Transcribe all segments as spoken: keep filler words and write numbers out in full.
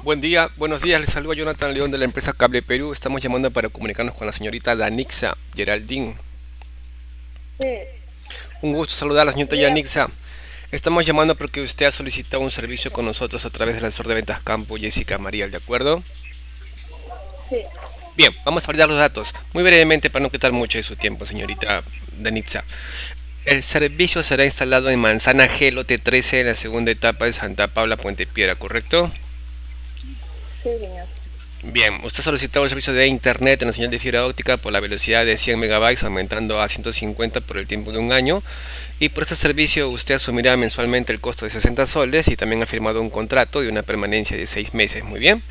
Buen día, buenos días, les saluda Jonathan León de la empresa Cable Perú. Estamos llamando para comunicarnos con la señorita Danixa Geraldine. Sí, Un gusto saludar a la señorita dígame. Yanixa. Estamos llamando porque usted ha solicitado un servicio con nosotros a través del asesor de ventas campo Jessica Mariel, ¿de acuerdo? Sí, Bien, vamos a validar los datos. Muy brevemente para no quitar mucho de su tiempo, señorita Danixa. El servicio será instalado en Manzana G, lote trece, en la segunda etapa de Santa Paula, Puente Piedra, ¿correcto? sí, señor. Bien, usted ha solicitado un servicio de internet en la señal de fibra óptica por la velocidad de cien megabytes, aumentando a ciento cincuenta por el tiempo de un año. Y por este servicio usted asumirá mensualmente el costo de sesenta soles y también ha firmado un contrato de una permanencia de seis meses. Muy bien.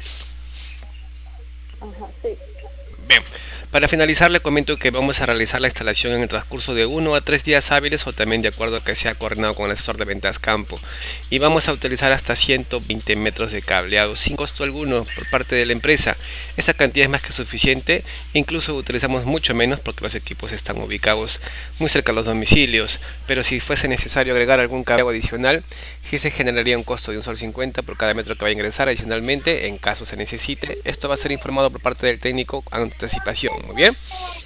Ajá, sí. Bien, para finalizar le comento que vamos a realizar la instalación en el transcurso de uno a tres días hábiles o también de acuerdo a que sea coordinado con el asesor de ventas campo. Y vamos a utilizar hasta ciento veinte metros de cableado sin costo alguno por parte de la empresa. Esa cantidad es más que suficiente, incluso utilizamos mucho menos porque los equipos están ubicados muy cerca a los domicilios, pero si fuese necesario agregar algún cableado adicional, sí se generaría un costo de un sol cincuenta por cada metro que va a ingresar adicionalmente en caso se necesite. Esto va a ser informado por parte del técnico con anticipación. Muy bien.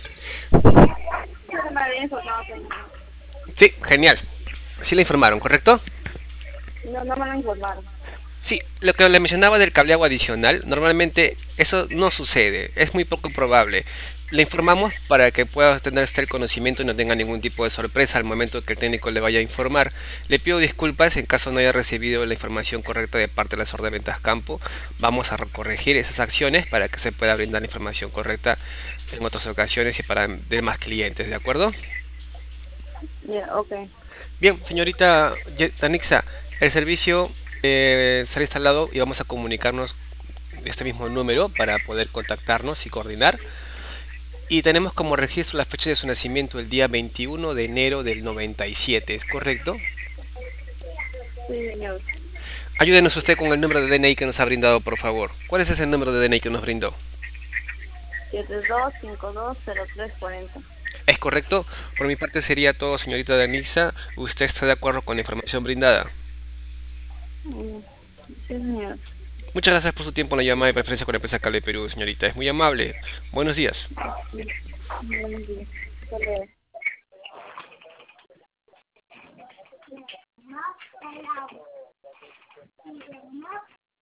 No me había informado, señor. Sí, genial. Sí le informaron, ¿correcto? No, no me lo informaron. Sí, lo que le mencionaba del cableado adicional, normalmente eso no sucede, es muy poco probable. Le informamos para que pueda tener usted el conocimiento y no tenga ningún tipo de sorpresa al momento que el técnico le vaya a informar. Le pido disculpas en caso no haya recibido la información correcta de parte de la asesor de ventas campo. Vamos a corregir esas acciones para que se pueda brindar la información correcta en otras ocasiones y para demás clientes, ¿de acuerdo? Ya, ok. Bien, señorita Ye- Danixa, el servicio eh, será instalado y vamos a comunicarnos de este mismo número para poder contactarnos y coordinar. Y tenemos como registro la fecha de su nacimiento el día veintiuno de enero del noventa y siete, ¿es correcto? Sí, señor. Ayúdenos usted con el número de D N I que nos ha brindado, por favor. ¿Cuál es ese número de D N I que nos brindó? Siete dos cinco dos cero tres cuarenta. ¿Es correcto? Por mi parte sería todo, señorita Danixa. ¿Usted está de acuerdo con la información brindada? Mm, sí, señor. Muchas gracias por su tiempo en la llamada de preferencia con la empresa Cable Perú, señorita. Es muy amable. Buenos días. Sí. Buenos días. Hasta luego.